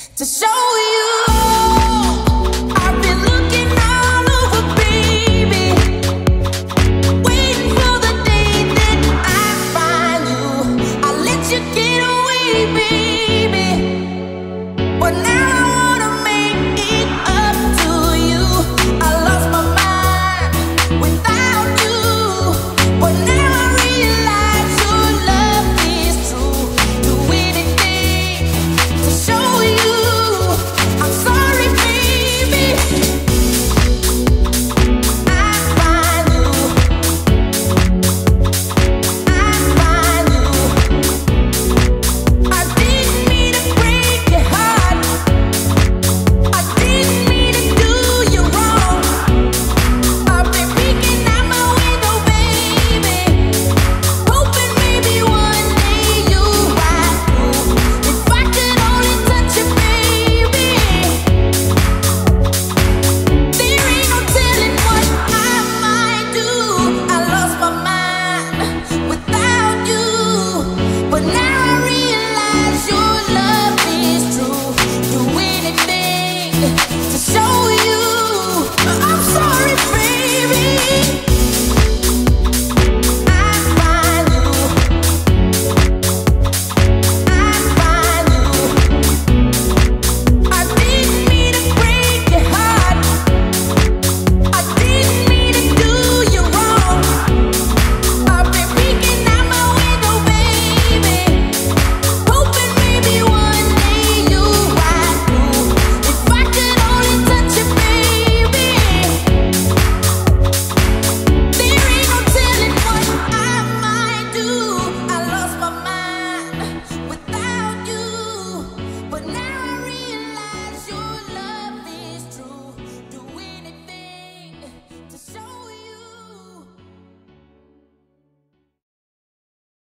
to show you. I've been looking all over, baby, waiting for the day that I find you. I let you get away, baby, but now